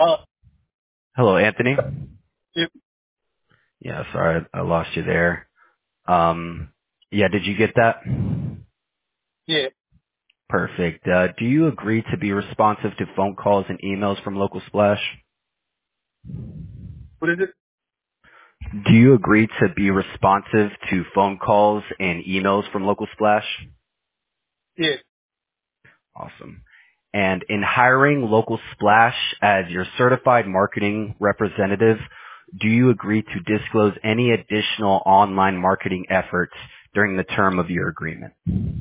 Oh, Hello, Anthony. yeah, Yeah, sorry, I lost you there. Yeah, did you get that? yeah. Perfect. Do you agree to be responsive to phone calls and emails from Local Splash? What is it? Do you agree to be responsive to phone calls and emails from Local Splash? Yeah. Awesome. And in hiring Local Splash as your certified marketing representative, do you agree to disclose any additional online marketing efforts during the term of your agreement?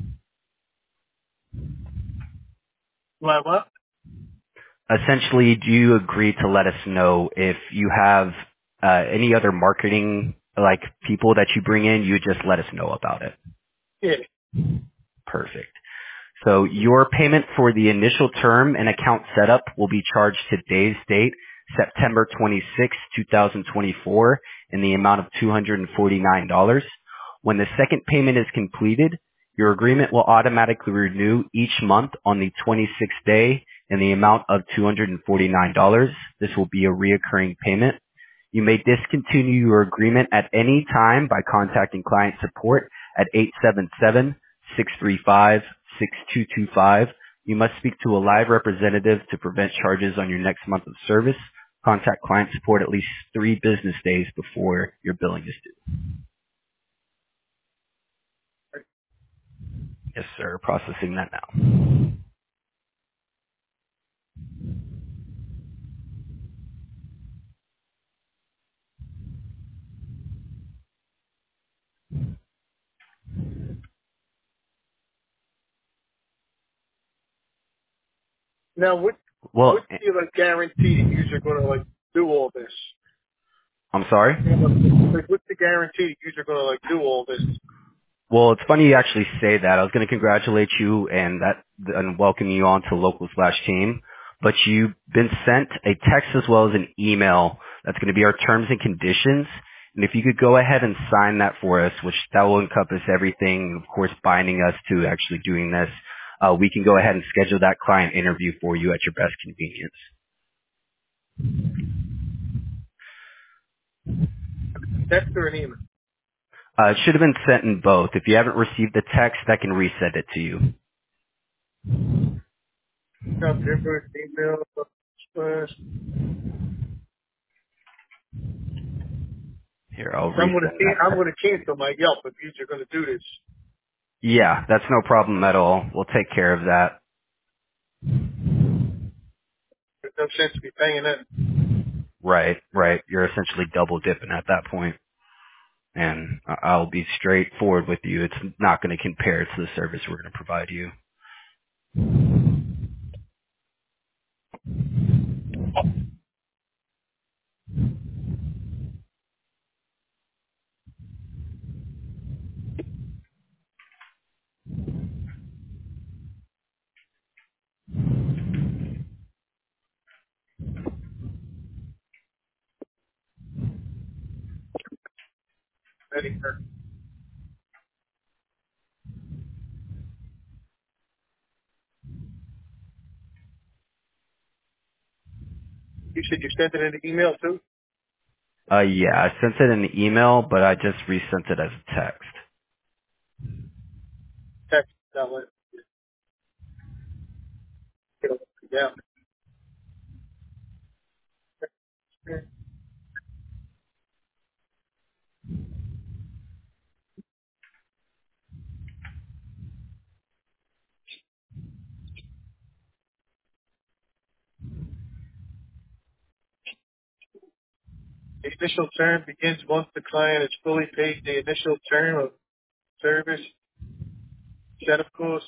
What? Essentially, do you agree to let us know if you have any other marketing like people that you bring in? You just let us know about it. Yeah. Perfect. So your payment for the initial term and account setup will be charged today's date, September 26, 2024, in the amount of $249. When the second payment is completed, your agreement will automatically renew each month on the 26th day in the amount of $249. This will be a reoccurring payment. You may discontinue your agreement at any time by contacting client support at 877-635-6225. You must speak to a live representative to prevent charges on your next month of service. Contact client support at least 3 business days before your billing is due. Yes, sir. Processing that now. Now, Well, what's the like guarantee that you're gonna like do all this? I'm sorry? You know, like, what's the guarantee that you're gonna like do all this? Well, it's funny you actually say that. I was going to congratulate you and welcome you on to Local Splash Team, but you've been sent a text as well as an email that's going to be our terms and conditions. And if you could go ahead and sign that for us, which that will encompass everything, of course, binding us to actually doing this, we can go ahead and schedule that client interview for you at your best convenience. Text or an email? It should have been sent in both. If you haven't received the text, I can resend it to you. No, different email. Here, I'll I'm gonna resend that. I'm gonna cancel my Yelp if you're gonna do this. Yeah, that's no problem at all. We'll take care of that. There's no sense me paying that. Right, right. You're essentially double dipping at that point. And I'll be straightforward with you. It's not going to compare to the service we're going to provide you. Anywhere. You said you sent it in the email too. Yeah, I sent it in the email, but I just resent it as a text. Text that way. Yeah. The initial term begins once the client has fully paid the initial term of service, setup costs.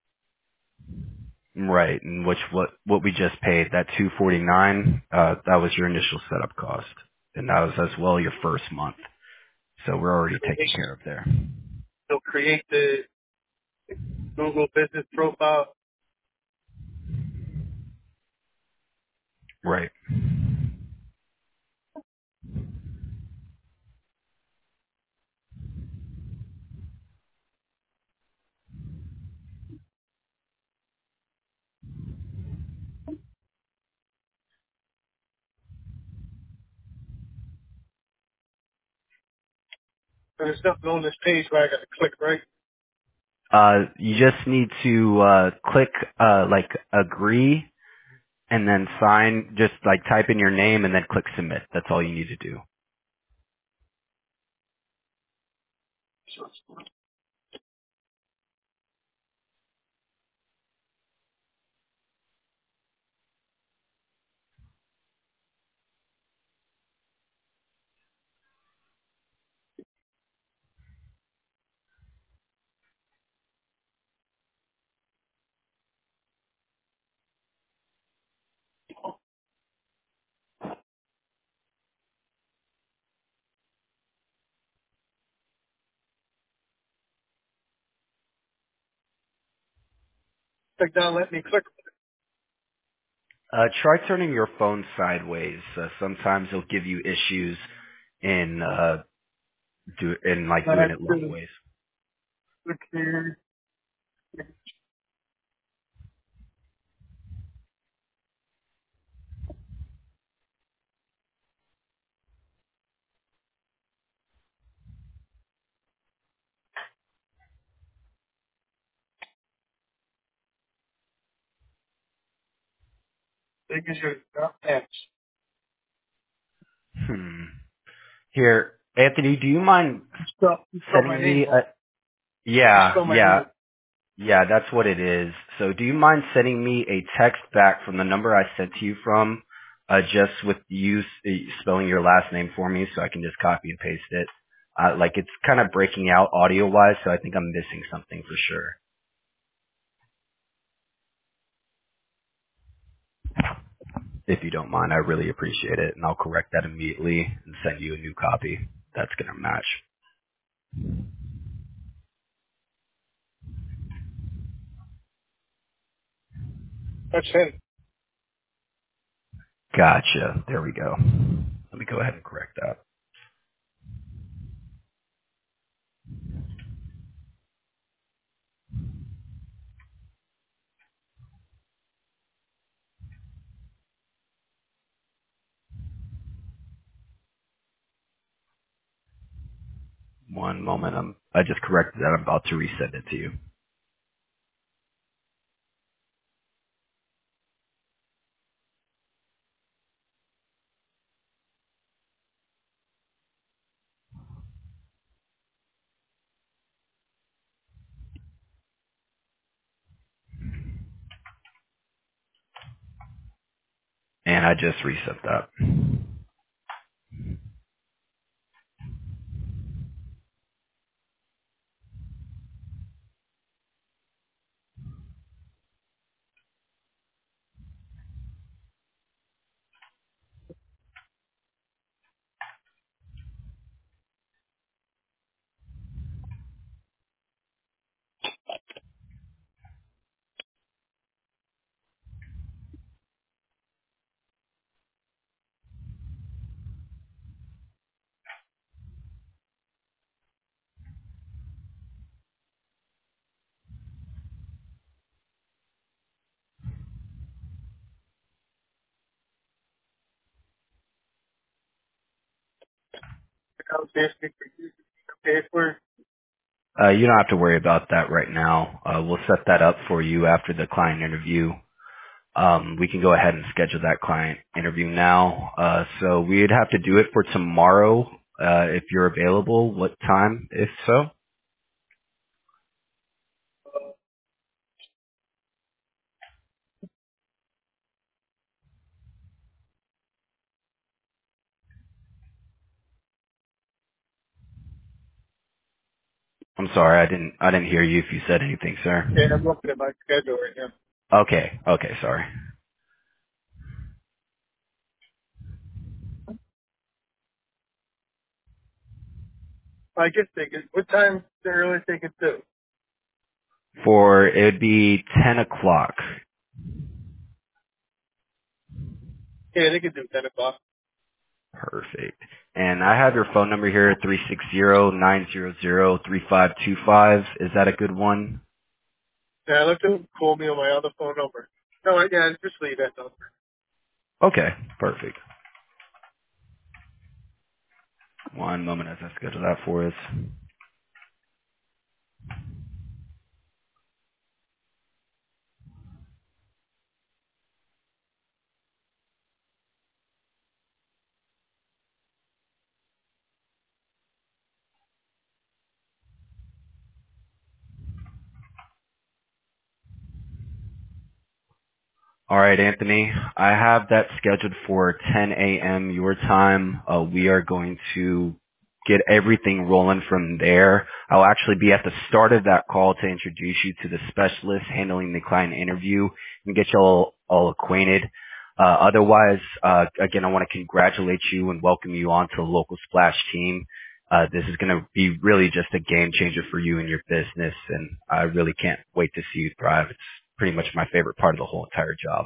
Right, and what we just paid, that $249, that was your initial setup cost. And that was as well your first month. So we're already taken care of there. They'll create the Google business profile. Right. There's nothing on this page where I got to click, right? You just need to click like agree and then sign. Just like type in your name and then click submit. That's all you need to do. Click down, let me click. Try turning your phone sideways. Sometimes it'll give you issues in like I doing have it long to ways. click here. Signature, not match. Hmm. Here, Anthony, do you mind You spell my sending name me wrong. a? You Yeah, spell my yeah, name. yeah. That's what it is. So, do you mind sending me a text back from the number I sent to you from, just with you spelling your last name for me, so I can just copy and paste it. Like it's kind of breaking out audio wise, so I think I'm missing something for sure. If you don't mind, I really appreciate it, and I'll correct that immediately and send you a new copy. That's gonna match. That's him. Gotcha. There we go. Let me go ahead and correct that. One moment. I just corrected that. I'm about to resend it to you. And I just resent that. Account asking for you to pay for it. You don't have to worry about that right now. We'll set that up for you after the client interview. We can go ahead and schedule that client interview now. So we'd have to do it for tomorrow, if you're available. What time, if so? I'm sorry, I didn't hear you if you said anything, sir. Okay, I'm looking at my schedule right now. Okay, sorry. I guess they could, what time the earliest they could do? It'd be 10 o'clock. Yeah, they could do 10 o'clock. Perfect. And I have your phone number here, 360-900-3525. Is that a good one? Yeah, let them call me on my other phone number. No, yeah, just leave that number. Okay, perfect. One moment as I schedule that for us. All right, Anthony. I have that scheduled for 10 a.m. your time. We are going to get everything rolling from there. I'll actually be at the start of that call to introduce you to the specialist handling the client interview and get you all acquainted. Otherwise, again, I want to congratulate you and welcome you onto the local Splash team. This is going to be really just a game changer for you and your business, and I really can't wait to see you thrive. It's pretty much my favorite part of the whole entire job.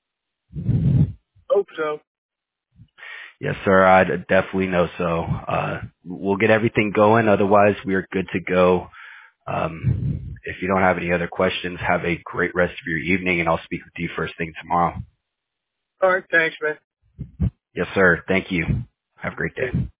Hope so. Yes, sir. I definitely know so. We'll get everything going. Otherwise, we are good to go. If you don't have any other questions, have a great rest of your evening, and I'll speak with you first thing tomorrow. All right. Thanks, man. Yes, sir. Thank you. Have a great Okay. day.